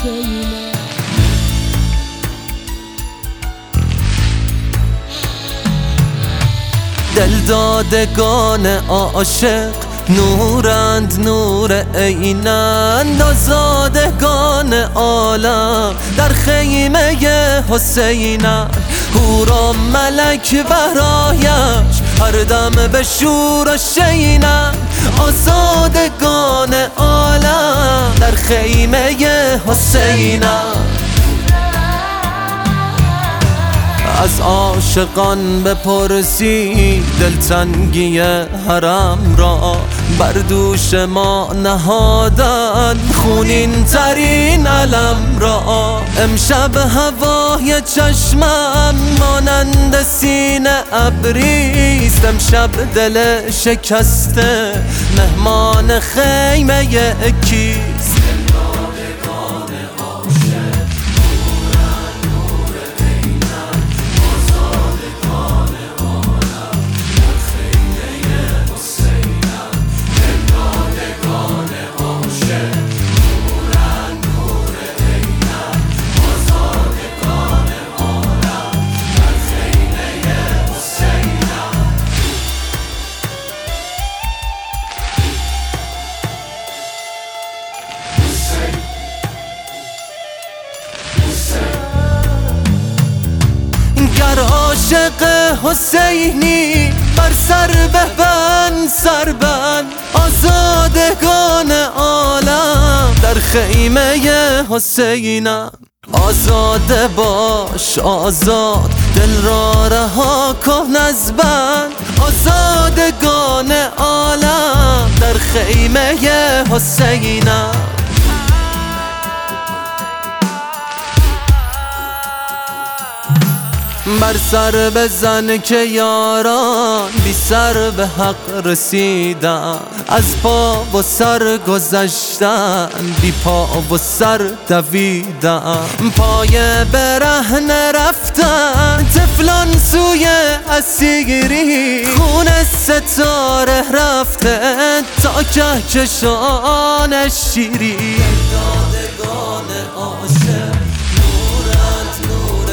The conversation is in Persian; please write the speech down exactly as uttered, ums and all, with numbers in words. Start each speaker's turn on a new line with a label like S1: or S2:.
S1: حسینه.
S2: دلدادگان عاشق نورند نور عینند، آزادگان عالم در خیمه حسینند. هورا ملک برایش هر دم به شور و شینند، آزادگان عالم در خیمه حسینند. از عاشقان بپرسی دلتنگی حرم را، بر دوش ما نهادن خونین ترین علم را. امشب هوای چشمم مانند سینه ابریست، امشب دل شکسته مهمان خیمه کیست. گر عاشق حسینی بر سر ببند سر بند، آزادگان عالم در خیمه حسینم. آزاد باش آزاد دل را رها کن از بند، آزادگان عالم در خیمه حسینم. بر سر بزن که یاران بی سر به حق رسیدن، از پا و سر گذشتن بی پا و سر دویدن. پای برهنه رفتن طفلان سوی اسیری، خون ستاره رفته تا کهکشان شیری. دادگان عاشق نورند نور